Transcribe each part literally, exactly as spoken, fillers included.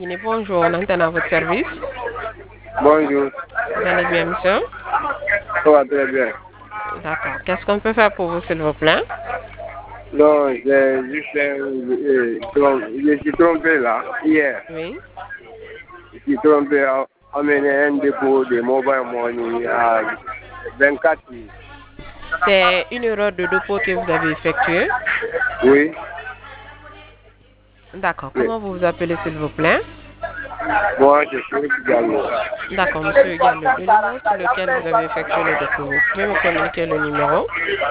Guinée, bonjour, on entend à votre service. Bonjour, Vous allez bien, monsieur? ça va très bien. D'accord. Qu'est-ce qu'on peut faire pour vous, s'il vous plaît? Non, j'ai juste euh, trom- je suis trompé là, hier. Oui. Je suis trompé à amener un dépôt de mobile money à vingt-quatre mille. C'est une erreur de dépôt que vous avez effectuée. Oui, D'accord. oui. Comment vous vous appelez, s'il vous plaît? Moi, je suis Gallo. D'accord, monsieur Gallo. Le numéro sur lequel vous avez effectué le dépôt, vous pouvez me communiquer le numéro?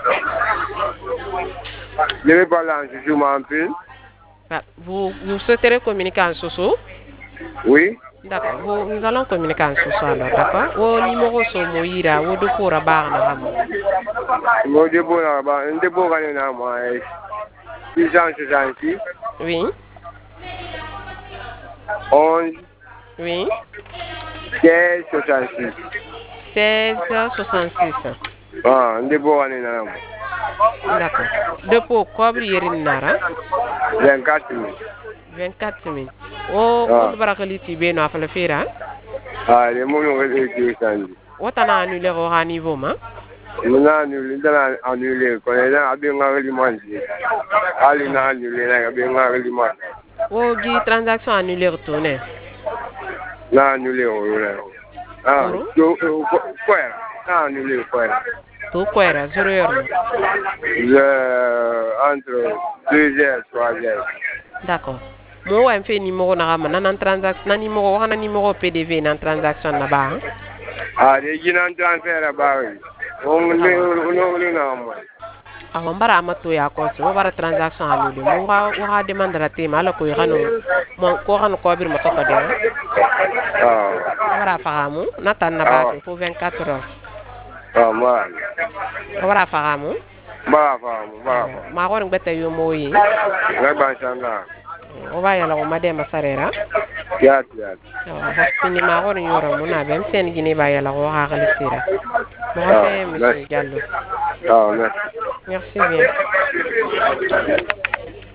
Je vais parler en je m'en pile. Ah, Vous, vous souhaiterez communiquer en soso? Oui, D'accord. Vous- Nous allons communiquer en soso alors, d'accord? Au numéro so moira, au dépôt rabar na hamo. mon dépôt là-bas, un dépôt gagné dans moi, six cent soixante-six, Oui. onze, Oui. quinze, soixante-six. seize soixante-six. Ah, un dépôt gagné dans moi, D'accord. Dépôt cobre yerin nara. vingt-quatre mille. vingt-quatre mille. O Ah, compte barakaliti be no afala fera. ah, les mots ont été changés. Wotana annulé au ha niveau ma. Muna annulé, dana annulé, quand il a bien alimenté. Ali na annulé, na bien alimenté. O gi transaction annulé retourné. Na annulé, oui. Ah, Oro. so, quoi? Na annulé, quoi? To kwera zero heure no. Je, entre deux heures, trois heures. D'accord. Mo wa mfe numéro na gama nan transaction nan numéro wana numéro P D V nan transaction na ba. Hein? Ah, les gens en transfert à Paris. On ne, on ne, on ne, Awa mbara amato ya kosi mo bara transaction annulé. Mo wa wa demande la tema ala ko yano mo ko hanu ko bir mo to ko de. ah, Wara fagamu natan na ah, base pour vingt-quatre heures. ah, mal. Wara fagamu. Ba, ba, ba, Awa ma ko ngata yo mo yi. la banchanga. O ba yala ko madema sarera. Yat, yat. Awa hospini ma ko yoro mo na bem sen gini ba yala ko ha kali sira. Mo Ah, fe monsieur merci. Diallo. Ah, merci. Merci bien.